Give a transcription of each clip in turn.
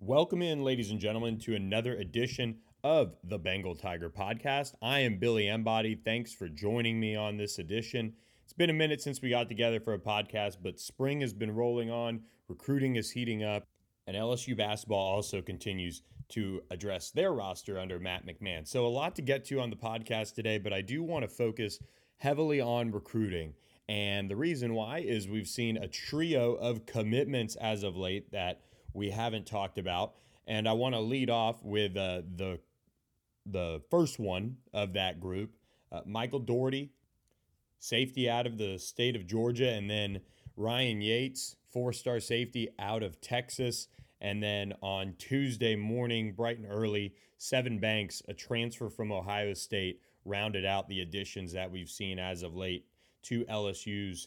Welcome in, ladies and gentlemen, to another edition of the Bengal Tiger podcast. I am Billy Embody. Thanks for joining me on this edition. It's been a minute since we got together for a podcast, but spring has been rolling on, recruiting is heating up, and LSU basketball also continues to address their roster under Matt McMahon. So a lot to get to on the podcast today, but I do want to focus heavily on recruiting. And the reason why is we've seen a trio of commitments as of late that we haven't talked about. And I want to lead off with the first one of that group, Michael Doherty, safety out of the state of Georgia, and then Ryan Yates, four-star safety out of Texas. And then on Tuesday morning, bright and early, Sevyn Banks, a transfer from Ohio State, rounded out the additions that we've seen as of late to LSU's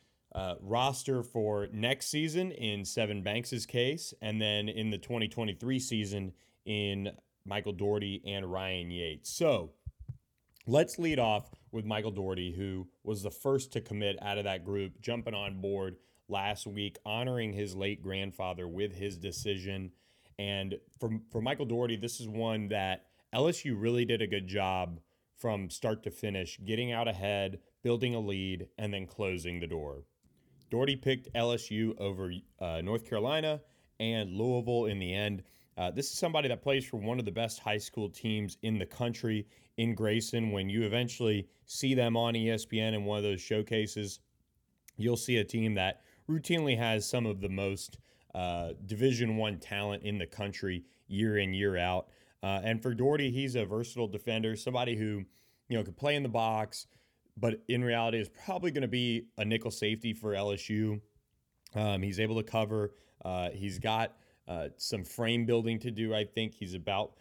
roster for next season in Sevyn Banks' case, and then in the 2023 season in Michael Doherty and Ryan Yates. So let's lead off with Michael Doherty, who was the first to commit out of that group, jumping on board last week, honoring his late grandfather with his decision. And for Michael Doherty, this is one that LSU really did a good job from start to finish, getting out ahead, building a lead, and then closing the door. Doherty picked LSU over North Carolina and Louisville in the end. This is somebody that plays for one of the best high school teams in the country in Grayson. When you eventually see them on ESPN in one of those showcases, you'll see a team that routinely has some of the most Division I talent in the country year in, year out. And for Doherty, he's a versatile defender, somebody who could play in the box, but in reality is probably going to be a nickel safety for LSU. He's able to cover. He's got some frame building to do. I think he's about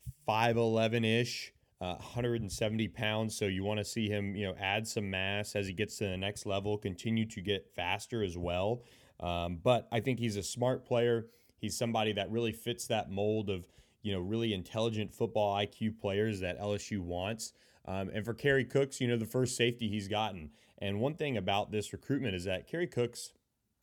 5'11"-ish, 170 pounds. So you want to see him, add some mass as he gets to the next level, continue to get faster as well. But I think he's a smart player. He's somebody that really fits that mold of, really intelligent football IQ players that LSU wants. And for Kerry Cooks, the first safety he's gotten. And one thing about this recruitment is that Kerry Cooks,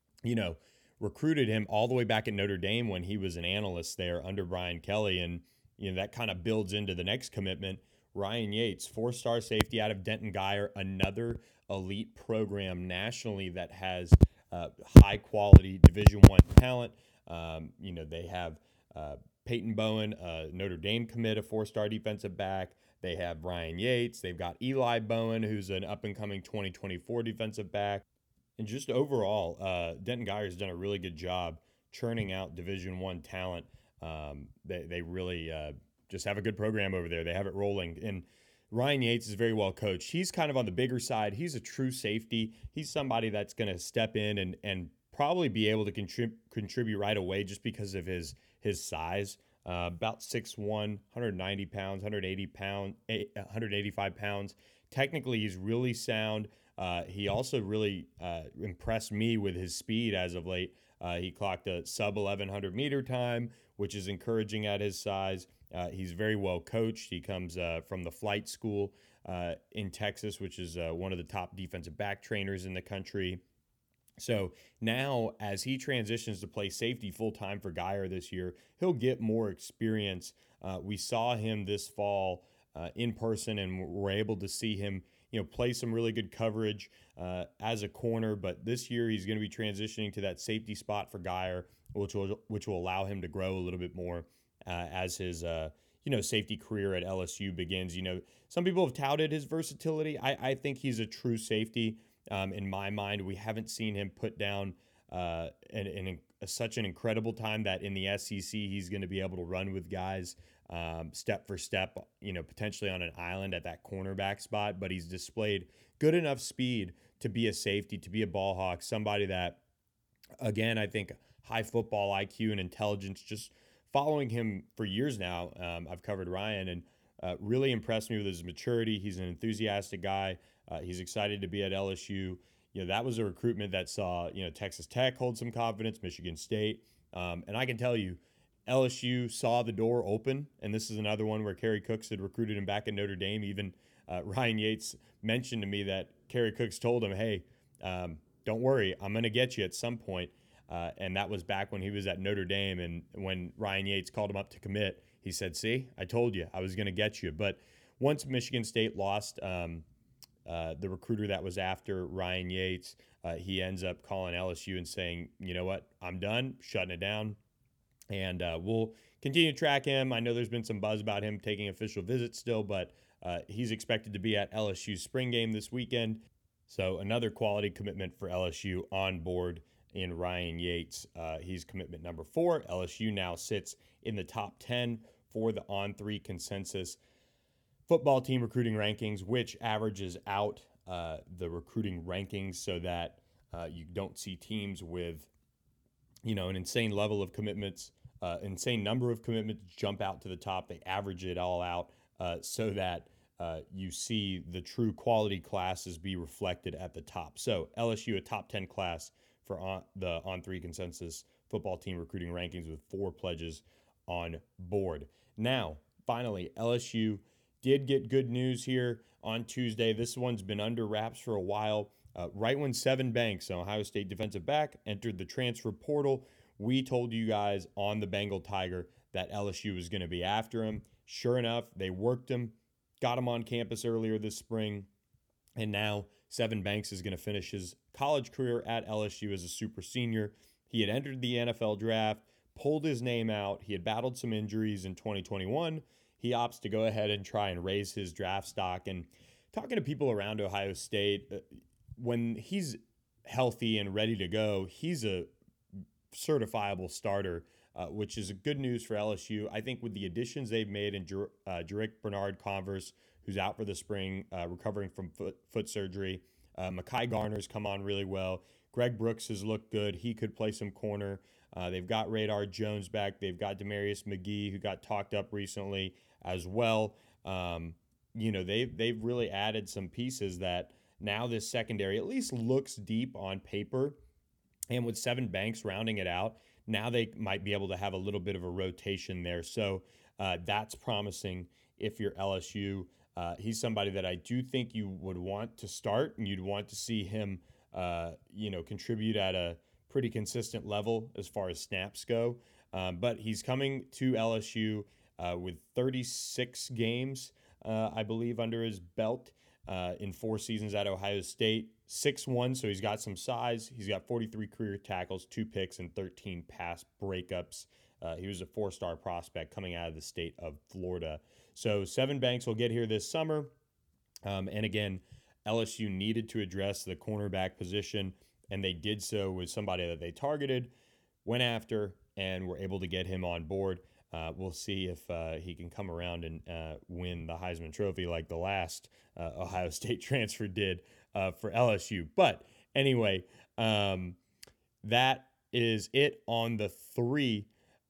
recruited him all the way back at Notre Dame when he was an analyst there under Brian Kelly. And, that kind of builds into the next commitment. Ryan Yates, four-star safety out of Denton Guyer, another elite program nationally that has high-quality Division I talent. They have Peyton Bowen, Notre Dame commit, a four-star defensive back. They have Ryan Yates. They've got Eli Bowen, who's an up-and-coming 2024 defensive back. And just overall, Denton Guyer's done a really good job churning out Division I talent. They really just have a good program over there. They have it rolling. And Ryan Yates is very well coached. He's kind of on the bigger side. He's a true safety. He's somebody that's going to step in and probably be able to contribute right away just because of his size. About 6'1", 190 pounds, 185 pounds. Technically, he's really sound. He also really impressed me with his speed as of late. He clocked a sub 1,100 meter time, which is encouraging at his size. He's very well coached. He comes from the flight school in Texas, which is one of the top defensive back trainers in the country. So now, as he transitions to play safety full-time for Guyer this year, he'll get more experience. We saw him this fall in person, and we're able to see him, play some really good coverage as a corner. But this year, he's going to be transitioning to that safety spot for Guyer, which will allow him to grow a little bit more as his safety career at LSU begins. Some people have touted his versatility. I think he's a true safety. In my mind, we haven't seen him put down such an incredible time that in the SEC he's going to be able to run with guys step for step, potentially on an island at that cornerback spot. But he's displayed good enough speed to be a safety, to be a ball hawk, somebody that, again, I think high football IQ and intelligence. Just following him for years now, I've covered Ryan and really impressed me with his maturity. He's an enthusiastic guy. He's excited to be at LSU. That was a recruitment that saw, Texas Tech hold some confidence, Michigan State. And I can tell you, LSU saw the door open, and this is another one where Kerry Cooks had recruited him back at Notre Dame. Even Ryan Yates mentioned to me that Kerry Cooks told him, hey, don't worry, I'm going to get you at some point. And that was back when he was at Notre Dame. And when Ryan Yates called him up to commit, he said, "See, I told you I was going to get you." But once Michigan State lost the recruiter that was after Ryan Yates, he ends up calling LSU and saying, "You know what? I'm done, shutting it down." And we'll continue to track him. I know there's been some buzz about him taking official visits still, but he's expected to be at LSU's spring game this weekend. So another quality commitment for LSU on board in Ryan Yates. He's commitment number 4. LSU now sits in the top 10 for the On3 consensus football team recruiting rankings, which averages out the recruiting rankings so that you don't see teams with, an insane level of commitments, insane number of commitments jump out to the top. They average it all out so that you see the true quality classes be reflected at the top. So LSU, a top 10 class for the On3 consensus football team recruiting rankings with 4 pledges on board. Now, finally, LSU did get good news here on Tuesday. This one's been under wraps for a while. Right when Sevyn Banks, an Ohio State defensive back, entered the transfer portal, we told you guys on the Bengal Tiger that LSU was going to be after him. Sure enough, they worked him, got him on campus earlier this spring, and now Sevyn Banks is going to finish his college career at LSU as a super senior. He had entered the NFL draft, pulled his name out. He had battled some injuries in 2021. He opts to go ahead and try and raise his draft stock. And talking to people around Ohio State, when he's healthy and ready to go, he's a certifiable starter, which is good news for LSU. I think with the additions they've made in Jarrick Bernard-Converse, who's out for the spring, recovering from foot surgery. Mekhi Garner's come on really well. Greg Brooks has looked good. He could play some corner. They've got Radar Jones back. They've got Demarius McGee, who got talked up recently as well. They've really added some pieces that now this secondary at least looks deep on paper. And with Sevyn Banks rounding it out, now they might be able to have a little bit of a rotation there. So that's promising if you're LSU. He's somebody that I do think you would want to start, and you'd want to see him, contribute at a pretty consistent level as far as snaps go. But he's coming to LSU with 36 games, I believe, under his belt in 4 seasons at Ohio State. 6'1", so he's got some size. He's got 43 career tackles, 2 picks, and 13 pass breakups. He was a 4-star prospect coming out of the state of Florida. So Sevyn Banks will get here this summer. And again, LSU needed to address the cornerback position, and they did so with somebody that they targeted, went after, and were able to get him on board. We'll see if he can come around and win the Heisman Trophy like the last Ohio State transfer did for LSU. But anyway, that is it on the 3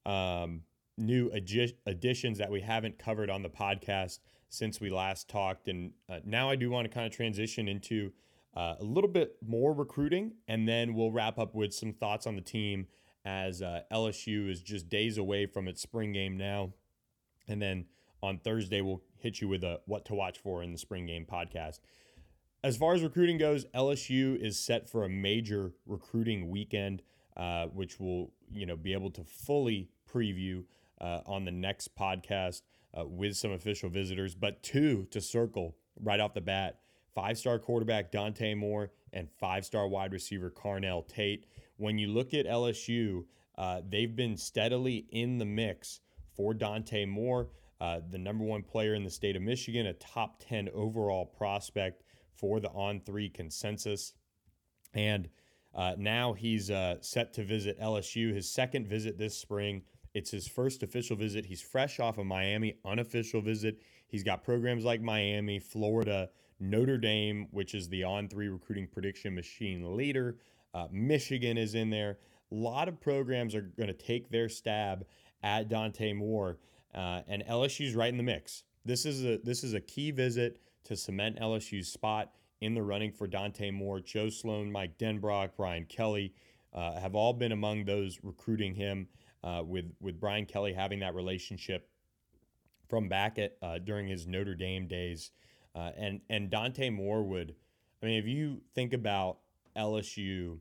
new additions that we haven't covered on the podcast since we last talked. And now I do want to kind of transition into a little bit more recruiting, and then we'll wrap up with some thoughts on the team as LSU is just days away from its spring game now. And then on Thursday, we'll hit you with a what to watch for in the spring game podcast. As far as recruiting goes, LSU is set for a major recruiting weekend, which we'll be able to fully preview on the next podcast with some official visitors. But 2 to circle right off the bat: 5-star quarterback Dante Moore and 5-star wide receiver Carnell Tate. When you look at LSU, they've been steadily in the mix for Dante Moore, the number 1 player in the state of Michigan, a top 10 overall prospect for the On3 consensus. And now he's set to visit LSU, his second visit this spring. It's his first official visit. He's fresh off a Miami unofficial visit. He's got programs like Miami, Florida, Notre Dame, which is the On3 recruiting prediction machine leader. Michigan is in there. A lot of programs are going to take their stab at Dante Moore, and LSU's right in the mix. This is a key visit to cement LSU's spot in the running for Dante Moore. Joe Sloan, Mike Denbrock, Brian Kelly have all been among those recruiting him, with Brian Kelly having that relationship from back at during his Notre Dame days. And Dante Moore if you think about LSU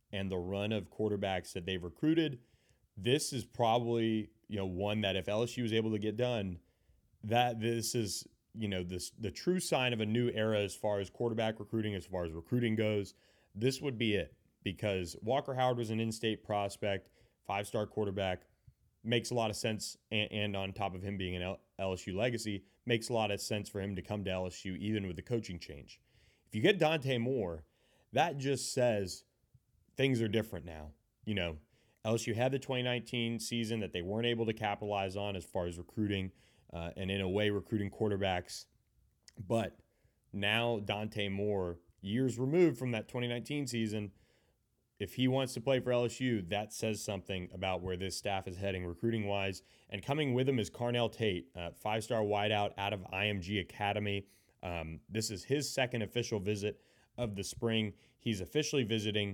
and the run of quarterbacks that they've recruited, this is probably, one that if LSU is able to get done, that this is, the true sign of a new era as far as quarterback recruiting, as far as recruiting goes. This would be it, because Walker Howard was an in-state prospect, 5-star quarterback, makes a lot of sense, and on top of him being an LSU legacy, makes a lot of sense for him to come to LSU even with the coaching change. If you get Dante Moore, that just says things are different now. LSU had the 2019 season that they weren't able to capitalize on as far as recruiting, and in a way recruiting quarterbacks. But now Dante Moore, years removed from that 2019 season, if he wants to play for LSU, that says something about where this staff is heading recruiting-wise. And coming with him is Carnell Tate, 5-star wideout out of IMG Academy. This is his second official visit of the spring. He's officially visiting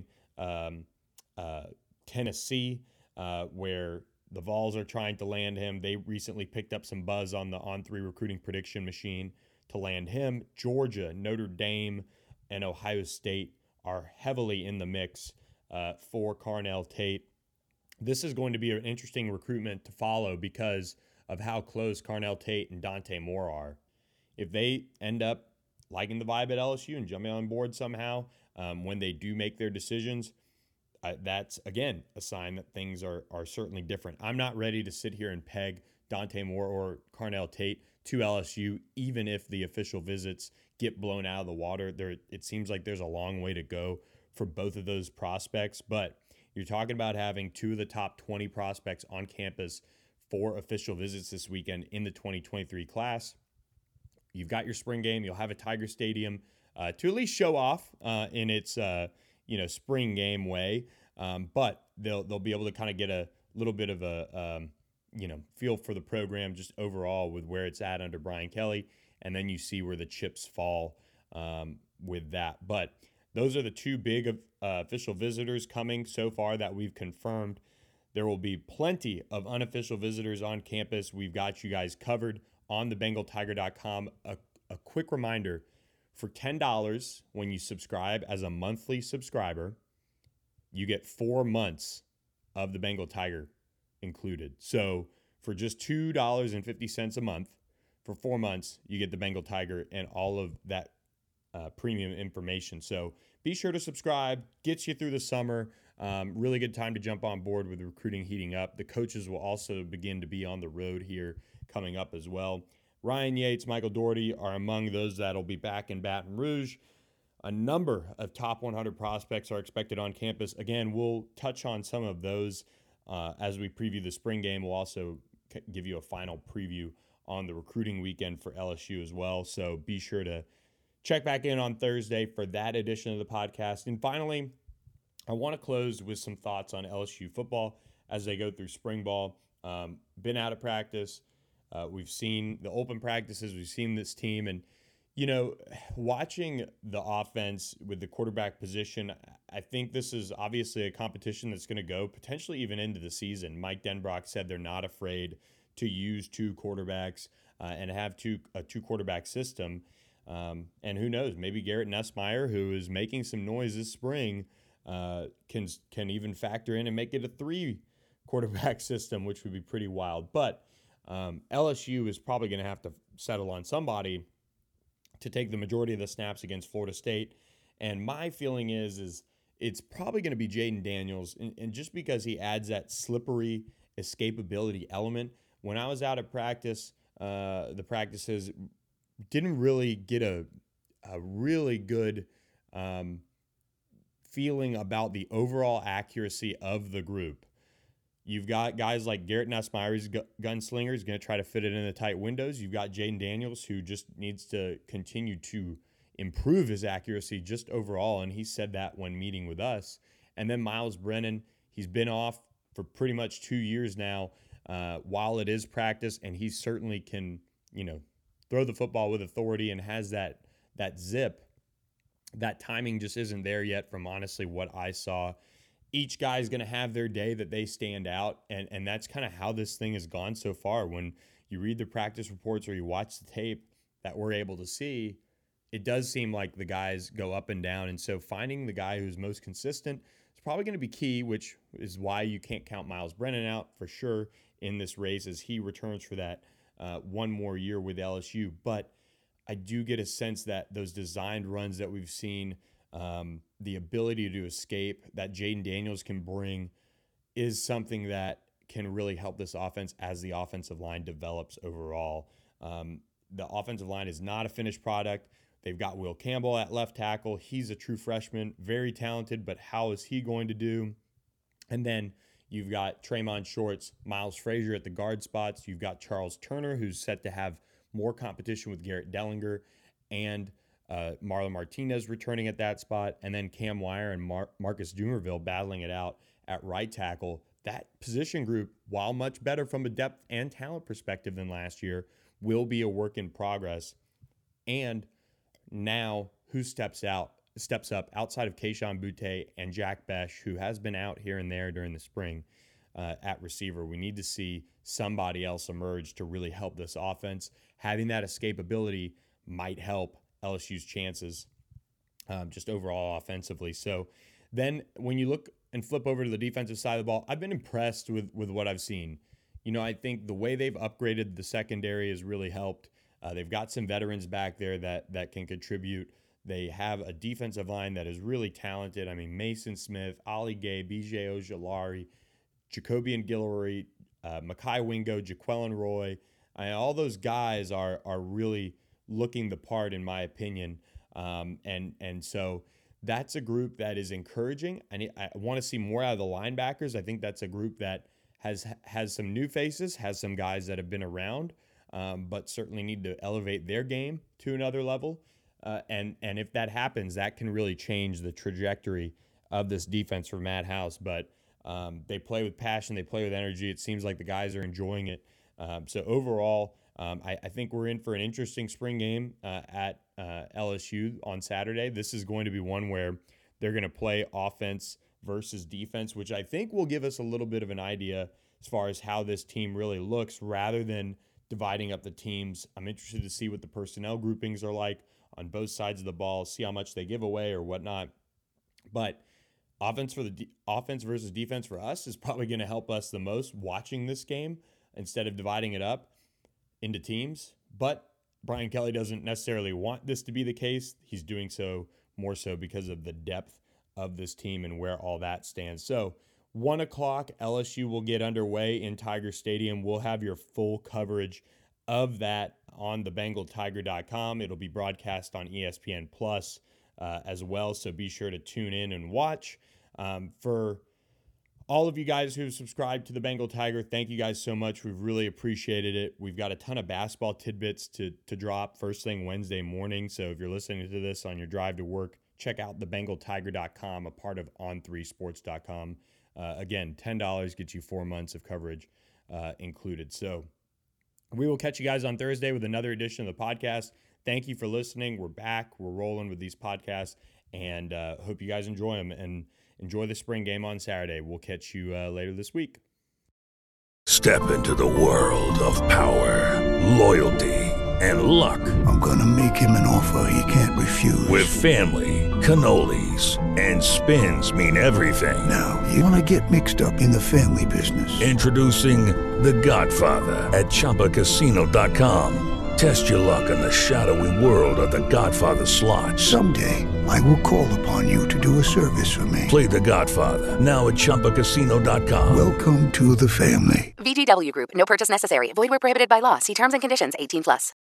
Tennessee, where the Vols are trying to land him. They recently picked up some buzz on the On3 recruiting prediction machine to land him. Georgia, Notre Dame, and Ohio State are heavily in the mix for Carnell Tate. This is going to be an interesting recruitment to follow because of how close Carnell Tate and Dante Moore are. If they end up liking the vibe at LSU and jumping on board somehow when they do make their decisions, that's, again, a sign that things are certainly different. I'm not ready to sit here and peg Dante Moore or Carnell Tate to LSU, even if the official visits get blown out of the water. It seems like there's a long way to go for both of those prospects, but you're talking about having two of the top 20 prospects on campus for official visits this weekend in the 2023 class. You've got your spring game. You'll have a Tiger Stadium to at least show off in its spring game way, but they'll be able to kind of get a little bit of a feel for the program just overall with where it's at under Brian Kelly, and then you see where the chips fall with that. But those are the two big official visitors coming so far that we've confirmed. There will be plenty of unofficial visitors on campus. We've got you guys covered on thebengaltiger.com. A quick reminder, for $10 when you subscribe as a monthly subscriber, you get 4 months of the Bengal Tiger included. So for just $2.50 a month, for 4 months, you get the Bengal Tiger and all of that premium information. So be sure to subscribe. Gets you through the summer. Really good time to jump on board with recruiting heating up. The coaches will also begin to be on the road here coming up as well. Ryan Yates, Michael Doherty are among those that will be back in Baton Rouge. A number of top 100 prospects are expected on campus. Again, we'll touch on some of those as we preview the spring game. We'll also give you a final preview on the recruiting weekend for LSU as well. So be sure to check back in on Thursday for that edition of the podcast. And finally, I want to close with some thoughts on LSU football as they go through spring ball. Been out of practice. We've seen the open practices. We've seen this team. And, watching the offense with the quarterback position, I think this is obviously a competition that's going to go potentially even into the season. Mike Denbrock said they're not afraid to use two quarterbacks and have a two-quarterback system. And who knows, maybe Garrett Nussmeier, who is making some noise this spring, can even factor in and make it a 3-quarterback system, which would be pretty wild. But LSU is probably going to have to settle on somebody to take the majority of the snaps against Florida State. And my feeling is it's probably going to be Jaden Daniels, and just because he adds that slippery escapability element. When I was out at practice, the practices didn't really get a really good feeling about the overall accuracy of the group. You've got guys like Garrett Nussmeier, who's gunslinger, is going to try to fit it in the tight windows. You've got Jaden Daniels, who just needs to continue to improve his accuracy just overall, and he said that when meeting with us. And then Miles Brennan, he's been off for pretty much 2 years now while it is practice, and he certainly can, throw the football with authority and has that zip. That timing just isn't there yet from honestly what I saw. Each guy is going to have their day that they stand out, and that's kind of how this thing has gone so far. When you read the practice reports or you watch the tape that we're able to see, it does seem like the guys go up and down. And so finding the guy who's most consistent is probably going to be key, which is why you can't count Miles Brennan out for sure in this race as he returns for that one more year with LSU. But I do get a sense that those designed runs that we've seen, the ability to escape that Jaden Daniels can bring, is something that can really help this offense as the offensive line develops overall. The offensive line is not a finished product. They've got Will Campbell at left tackle. He's a true freshman, very talented, but how is he going to do? And then you've got Tremont Shorts, Miles Frazier at the guard spots. You've got Charles Turner, who's set to have more competition with Garrett Dellinger, and Marlon Martinez returning at that spot. And then Cam Wire and Marcus Dumerville battling it out at right tackle. That position group, while much better from a depth and talent perspective than last year, will be a work in progress. And now who steps up outside of Kayshon Boutte and Jack Besh, who has been out here and there during the spring at receiver. We need to see somebody else emerge to really help this offense. Having that escapability might help LSU's chances just overall offensively. So then when you look and flip over to the defensive side of the ball, I've been impressed with what I've seen. You know, I think the way they've upgraded the secondary has really helped. They've got some veterans back there that can contribute. They have a defensive line that is really talented. I mean, Mason Smith, Ali Gay, B.J. Ojolari, Jacobian Guillory, Mekhi Wingo, Jaquelin Roy. All those guys are really looking the part, in my opinion. And so that's a group that is encouraging. I want to see more out of the linebackers. I think that's a group that has some new faces, has some guys that have been around, but certainly need to elevate their game to another level. And if that happens, that can really change the trajectory of this defense for Matt House. But they play with passion, they play with energy. It seems like the guys are enjoying it. So overall, I think we're in for an interesting spring game at LSU on Saturday. This is going to be one where they're going to play offense versus defense, which I think will give us a little bit of an idea as far as how this team really looks rather than dividing up the teams. I'm interested to see what the personnel groupings are like on both sides of the ball, see how much they give away or whatnot. But offense versus defense for us is probably going to help us the most watching this game instead of dividing it up into teams. But Brian Kelly doesn't necessarily want this to be the case. He's doing so more so because of the depth of this team and where all that stands. So 1 o'clock, LSU will get underway in Tiger Stadium. We'll have your full coverage of that on thebengaltiger.com. It'll be broadcast on ESPN Plus as well, so be sure to tune in and watch. For all of you guys who've subscribed to the Bengal Tiger, thank you guys so much. We've really appreciated it. We've got a ton of basketball tidbits to drop first thing Wednesday morning, so if you're listening to this on your drive to work, check out thebengaltiger.com, a part of on3sports.com. Again, $10 gets you 4 months of coverage included. So we will catch you guys on Thursday with another edition of the podcast. Thank you for listening. We're back. We're rolling with these podcasts, and hope you guys enjoy them and enjoy the spring game on Saturday. We'll catch you later this week. Step into the world of power, loyalty, and luck. I'm going to make him an offer he can't refuse. With family, cannolis, and spins mean everything. Now, you want to get mixed up in the family business. Introducing The Godfather at ChumbaCasino.com. Test your luck in the shadowy world of The Godfather slot. Someday, I will call upon you to do a service for me. Play The Godfather, now at ChumbaCasino.com. Welcome to the family. VGW Group. No purchase necessary. Void where prohibited by law. See terms and conditions. 18+.